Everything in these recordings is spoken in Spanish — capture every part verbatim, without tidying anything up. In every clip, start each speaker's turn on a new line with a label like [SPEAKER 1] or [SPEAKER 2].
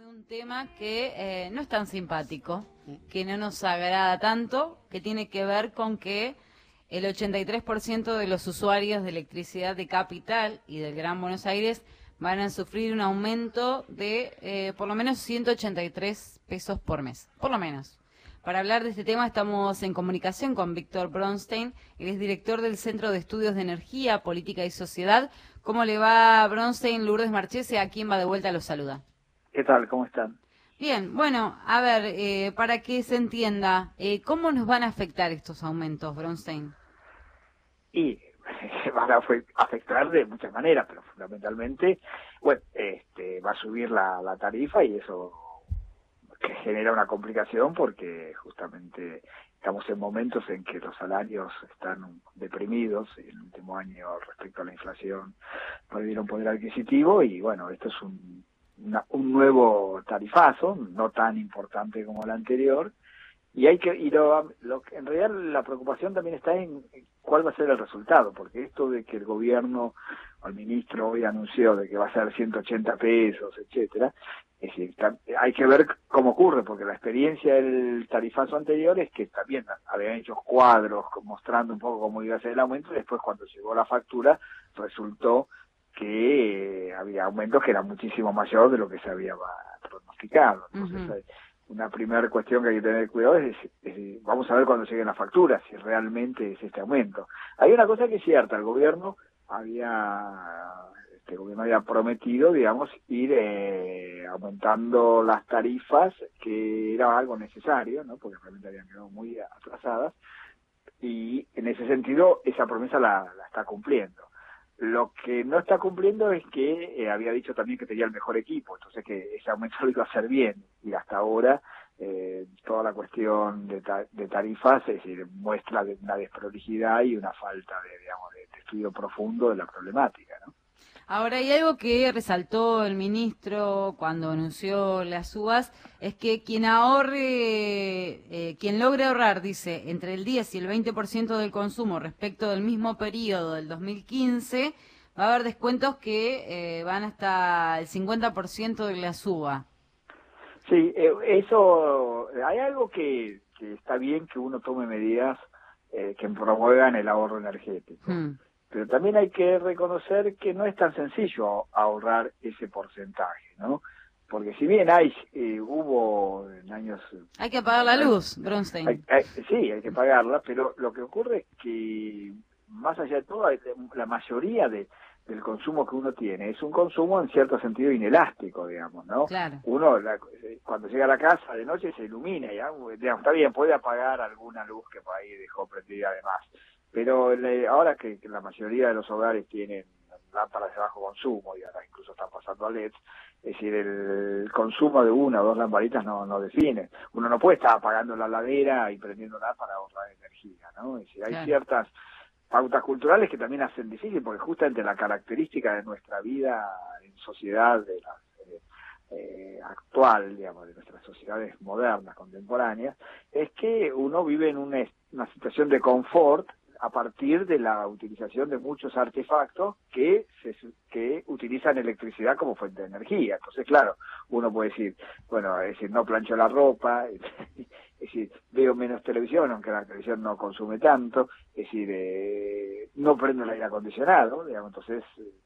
[SPEAKER 1] un tema que eh, no es tan simpático, que no nos agrada tanto, que tiene que ver con que el ochenta y tres por ciento de los usuarios de electricidad de Capital y del Gran Buenos Aires van a sufrir un aumento de eh, por lo menos ciento ochenta y tres pesos por mes, por lo menos. Para hablar de este tema estamos en comunicación con Víctor Bronstein, él es director del Centro de Estudios de Energía, Política y Sociedad. ¿Cómo le va, Bronstein? Lourdes Marchese, a quien va de vuelta los saluda.
[SPEAKER 2] ¿Qué tal? ¿Cómo están?
[SPEAKER 1] Bien, bueno, a ver, eh, para que se entienda, eh, ¿cómo nos van a afectar estos aumentos, Bronstein?
[SPEAKER 2] Y van a afectar de muchas maneras, pero fundamentalmente, bueno, este, va a subir la, la tarifa y eso que genera una complicación porque justamente estamos en momentos en que los salarios están deprimidos, el último año respecto a la inflación perdieron poder adquisitivo y bueno, esto es un, una, un nuevo tarifazo, no tan importante como el anterior, y hay que y lo, lo, en realidad la preocupación también está en cuál va a ser el resultado, porque esto de que el gobierno o el ministro hoy anunció de que va a ser ciento ochenta pesos, etcétera, es decir, hay que ver cómo ocurre, porque la experiencia del tarifazo anterior es que también habían hecho cuadros mostrando un poco cómo iba a ser el aumento y después cuando llegó la factura resultó que había aumentos que eran muchísimo mayor de lo que se había pronosticado. Entonces, uh-huh. Una primera cuestión que hay que tener cuidado es, es, es, vamos a ver cuando lleguen las facturas, si realmente es este aumento. Hay una cosa que es cierta, el gobierno había... el gobierno había prometido, digamos, ir eh, aumentando las tarifas, que era algo necesario, ¿no? Porque realmente habían quedado muy atrasadas, y en ese sentido esa promesa la, la está cumpliendo. Lo que no está cumpliendo es que eh, había dicho también que tenía el mejor equipo, entonces que ese aumento lo iba a hacer bien, y hasta ahora eh, toda la cuestión de, ta de tarifas es decir, muestra de una desprolijidad y una falta de, digamos, de, de estudio profundo de la problemática, ¿no?
[SPEAKER 1] Ahora, hay algo que resaltó el ministro cuando anunció las subas, es que quien ahorre, eh, quien logre ahorrar, dice, entre el diez y el veinte por ciento del consumo respecto del mismo periodo del dos mil quince, va a haber descuentos que eh, van hasta el cincuenta por ciento de la suba.
[SPEAKER 2] Sí, eh, eso, hay algo que, que está bien que uno tome medidas eh, que promuevan el ahorro energético. Hmm. Pero también hay que reconocer que no es tan sencillo ahorrar ese porcentaje, ¿no? Porque si bien hay, eh, hubo en años...
[SPEAKER 1] Hay que pagar la luz, Bronstein.
[SPEAKER 2] Hay, hay, sí, hay que pagarla, pero lo que ocurre es que, más allá de todo, la mayoría de, del consumo que uno tiene es un consumo en cierto sentido inelástico, digamos, ¿no? Claro. Uno, la, cuando llega a la casa de noche se ilumina, ya, digamos, está bien, puede apagar alguna luz que por ahí dejó prendida además. Pero le, ahora que, que la mayoría de los hogares tienen lámparas de bajo consumo y ahora incluso están pasando a L E Ds, es decir, el consumo de una o dos lamparitas no, no define. Uno no puede estar apagando la ladera y prendiéndola para ahorrar energía, ¿no? Es decir, hay claro. ciertas pautas culturales que también hacen difícil, porque justamente la característica de nuestra vida en sociedad, de la eh, eh, actual, digamos, de nuestras sociedades modernas, contemporáneas, es que uno vive en una, una situación de confort a partir de la utilización de muchos artefactos que se, que utilizan electricidad como fuente de energía. Entonces, claro, uno puede decir, bueno, es decir, no plancho la ropa, es decir, veo menos televisión, aunque la televisión no consume tanto, es decir, eh, no prendo el aire acondicionado, digamos, entonces,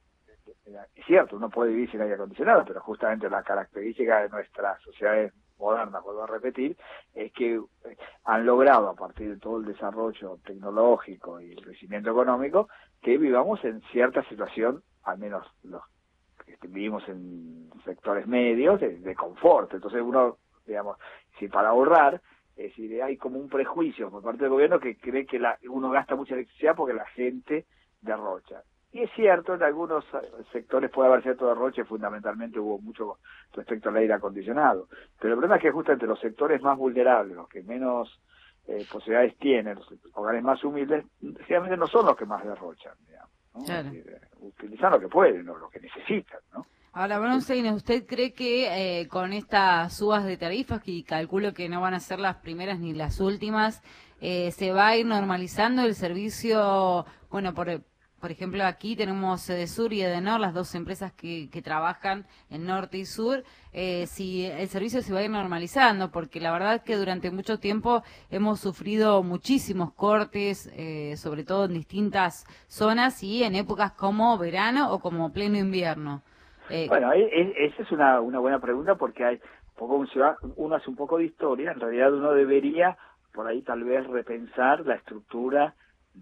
[SPEAKER 2] eh, es cierto, uno puede vivir sin aire acondicionado, pero justamente la característica de nuestras sociedades modernas, vuelvo a repetir, es que han logrado a partir de todo el desarrollo tecnológico y el crecimiento económico que vivamos en cierta situación, al menos los que vivimos en sectores medios, de, de confort. Entonces uno, digamos, si para ahorrar, es decir, hay como un prejuicio por parte del gobierno que cree que la, uno gasta mucha electricidad porque la gente derrocha. Y es cierto, en algunos sectores puede haber cierto derroche, fundamentalmente hubo mucho respecto al aire acondicionado. Pero el problema es que justamente los sectores más vulnerables, los que menos eh, posibilidades tienen, los hogares más humildes, realmente no son los que más derrochan, digamos, ¿no? Claro. Es decir, utilizan lo que pueden, o lo que necesitan, ¿no?
[SPEAKER 1] Ahora, Bronstein, ¿usted cree que eh, con estas subas de tarifas, que calculo que no van a ser las primeras ni las últimas, eh, se va a ir normalizando el servicio, bueno, por por ejemplo, aquí tenemos Edesur y Edenor, las dos empresas que, que trabajan en norte y sur, eh, si el servicio se va a ir normalizando, porque la verdad que durante mucho tiempo hemos sufrido muchísimos cortes, eh, sobre todo en distintas zonas y en épocas como verano o como pleno invierno.
[SPEAKER 2] Eh, bueno, es, esa es una, una buena pregunta, porque hay poco un ciudad, uno hace un poco de historia. En realidad uno debería por ahí tal vez repensar la estructura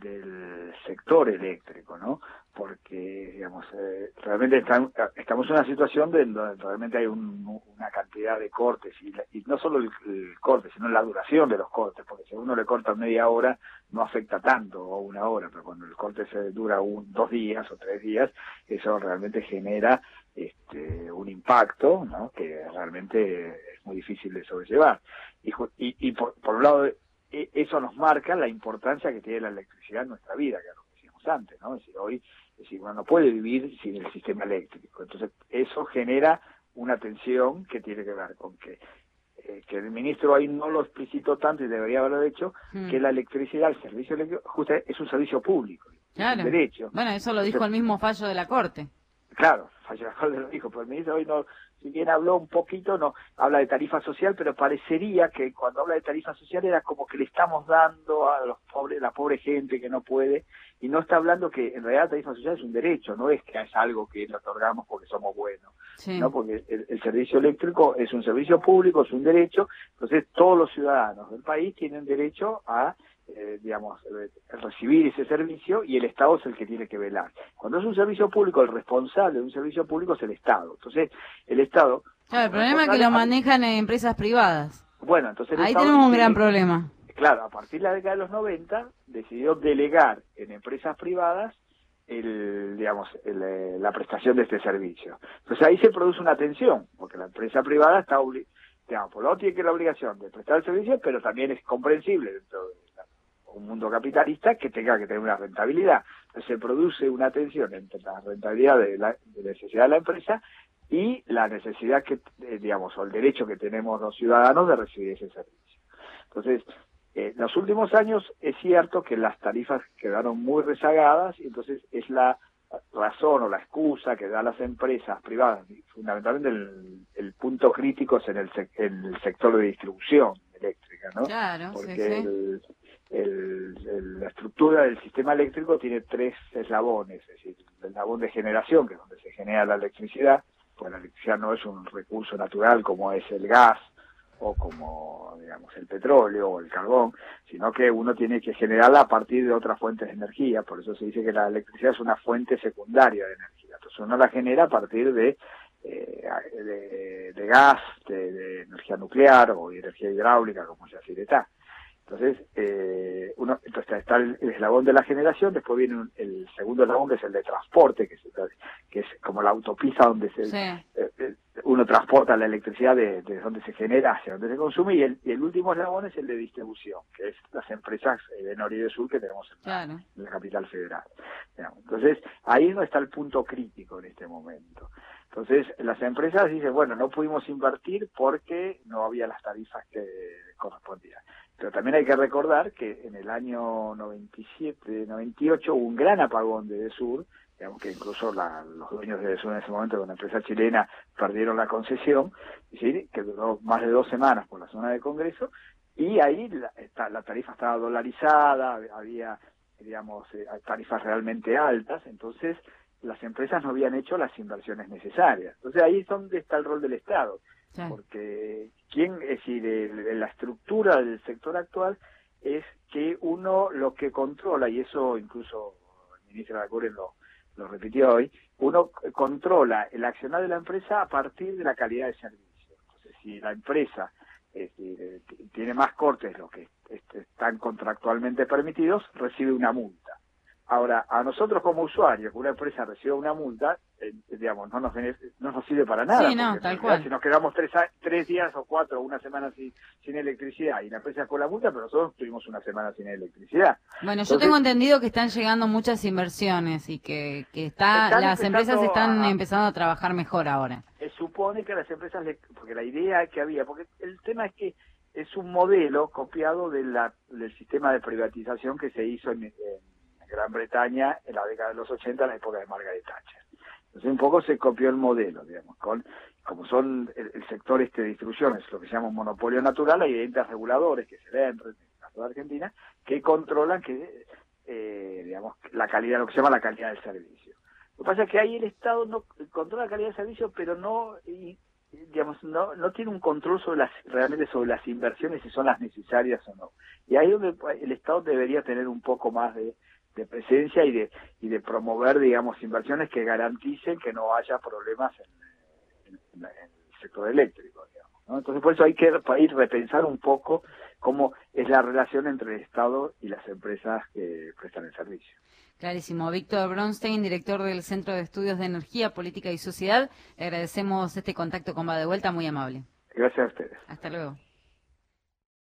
[SPEAKER 2] del sector eléctrico, ¿no? Porque, digamos, eh, realmente está, estamos en una situación de donde realmente hay un, una cantidad de cortes, y, y no solo el, el corte, sino la duración de los cortes, porque si a uno le corta media hora, no afecta tanto, o una hora, pero cuando el corte se dura un, dos días o tres días, eso realmente genera este, un impacto, ¿no? Que realmente es muy difícil de sobrellevar. Y, y, y por, por un lado, eso nos marca la importancia que tiene la electricidad en nuestra vida, que es lo que decíamos antes, ¿no? Es decir, hoy es decir, uno no puede vivir sin el sistema eléctrico. Entonces, eso genera una tensión que tiene que ver con que, eh, que el ministro ahí no lo explicitó tanto y debería haberlo hecho, hmm. que la electricidad, el servicio eléctrico, justo es un servicio público,
[SPEAKER 1] claro.
[SPEAKER 2] Es un derecho.
[SPEAKER 1] Bueno, eso lo dijo Entonces, el mismo fallo de la Corte.
[SPEAKER 2] Claro, fallo de la Corte lo dijo, pero el ministro hoy no, si bien habló un poquito, no habla de tarifa social, pero parecería que cuando habla de tarifa social era como que le estamos dando a los pobres, la pobre gente que no puede, y no está hablando que en realidad la tarifa social es un derecho, no es que es algo que le otorgamos porque somos buenos, sí. ¿no? Porque el, el servicio eléctrico es un servicio público, es un derecho, entonces todos los ciudadanos del país tienen derecho a Eh, digamos, eh, recibir ese servicio, y el Estado es el que tiene que velar. Cuando es un servicio público, el responsable de un servicio público es el Estado. Entonces, el Estado...
[SPEAKER 1] Claro, el problema es que lo manejan en empresas privadas.
[SPEAKER 2] Bueno, entonces...
[SPEAKER 1] Ahí tenemos un gran problema.
[SPEAKER 2] Claro, a partir de la década de los noventa, decidió delegar en empresas privadas el, digamos, el, la prestación de este servicio. Entonces ahí se produce una tensión, porque la empresa privada está obligada, digamos, por lo tanto tiene que la obligación de prestar el servicio, pero también es comprensible dentro de un mundo capitalista que tenga que tener una rentabilidad. Entonces se produce una tensión entre la rentabilidad de la, de la necesidad de la empresa y la necesidad que, eh, digamos, o el derecho que tenemos los ciudadanos de recibir ese servicio. Entonces, eh, en los últimos años es cierto que las tarifas quedaron muy rezagadas, y entonces es la razón o la excusa que dan las empresas privadas, fundamentalmente el, el punto crítico es en el, en el sector de distribución eléctrica, ¿no?
[SPEAKER 1] Claro,
[SPEAKER 2] porque
[SPEAKER 1] sí, sí.
[SPEAKER 2] El, el, el, la estructura del sistema eléctrico tiene tres eslabones, es decir, el eslabón de generación, que es donde se genera la electricidad, pues la electricidad no es un recurso natural como es el gas o como, digamos, el petróleo o el carbón, sino que uno tiene que generarla a partir de otras fuentes de energía. Por eso se dice que la electricidad es una fuente secundaria de energía. Entonces uno la genera a partir de eh, de, de gas, de, de energía nuclear o de energía hidráulica, como se hace está. Entonces, eh, uno, entonces está el, el eslabón de la generación, después viene un, el segundo eslabón, que es el de transporte, que es, que es como la autopista donde se, sí. eh, uno transporta la electricidad de, de donde se genera hacia donde se consume, y el, y el último eslabón es el de distribución, que es las empresas de norte y de sur que tenemos en, claro. la, en la capital federal. Entonces, ahí no está el punto crítico en este momento. Entonces, las empresas dicen, bueno, no pudimos invertir porque no había las tarifas que correspondían. Pero también hay que recordar que en el año noventa y siete, noventa y ocho hubo un gran apagón de Edesur, digamos que incluso la, los dueños de Edesur en ese momento, con una empresa chilena, perdieron la concesión, ¿sí? Que duró más de dos semanas por la zona de Congreso, y ahí la, esta, la tarifa estaba dolarizada, había, digamos, eh, tarifas realmente altas, entonces las empresas no habían hecho las inversiones necesarias. Entonces ahí es donde está el rol del Estado. Sí. Porque quién, es decir, el, la estructura del sector actual es que uno lo que controla, y eso incluso el ministro Lacuren lo, lo repitió hoy, uno controla el accionar de la empresa a partir de la calidad de servicio. Entonces, si la empresa es decir, tiene más cortes de los que están contractualmente permitidos, recibe una multa. Ahora, a nosotros como usuarios, que una empresa reciba una multa, eh, digamos, no nos no nos sirve para nada.
[SPEAKER 1] Sí, no, tal cual.
[SPEAKER 2] Si nos quedamos tres, tres días o cuatro o una semana sin, sin electricidad, y la empresa con la multa, pero nosotros tuvimos una semana sin electricidad.
[SPEAKER 1] Bueno, Entonces, yo tengo entendido que están llegando muchas inversiones y que, que está las empresas están a, empezando a trabajar mejor ahora.
[SPEAKER 2] Se supone que las empresas, le, porque la idea que había, porque el tema es que es un modelo copiado de la, del sistema de privatización que se hizo en, en Gran Bretaña en la década de los ochenta, en la época de Margaret Thatcher. Entonces un poco se copió el modelo, digamos, con como son el, el sector este de distribución, es lo que se llama un monopolio natural, hay entes reguladores que se ven en el caso de Argentina, que controlan que eh, digamos la calidad, lo que se llama la calidad del servicio. Lo que pasa es que ahí el Estado no controla la calidad del servicio, pero no y, digamos no no tiene un control sobre las realmente sobre las inversiones, si son las necesarias o no. Y ahí es donde el Estado debería tener un poco más de de presencia y de y de promover, digamos, inversiones que garanticen que no haya problemas en, en, en el sector eléctrico, digamos, ¿no? Entonces, por eso hay que ir repensar un poco cómo es la relación entre el Estado y las empresas que prestan el servicio.
[SPEAKER 1] Clarísimo. Víctor Bronstein, director del Centro de Estudios de Energía, Política y Sociedad, le agradecemos este contacto con Va de Vuelta, muy amable.
[SPEAKER 2] Gracias a ustedes.
[SPEAKER 1] Hasta luego.